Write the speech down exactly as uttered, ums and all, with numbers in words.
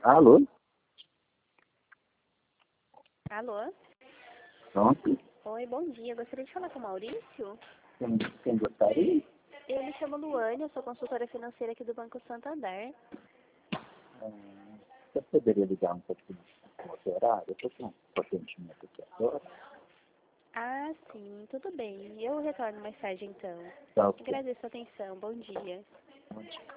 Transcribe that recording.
Alô? Alô? Pronto. Oi, bom dia. Gostaria de falar com o Maurício? Quem, quem gostaria? Eu me chamo Luane, eu sou consultora financeira aqui do Banco Santander. Ah, você poderia ligar um pouquinho no outro horário? Eu estou com um pacientemente aqui agora. Ah, sim, tudo bem. Eu retorno mais tarde então. Tá ok. Agradeço a atenção. Bom dia. Bom dia.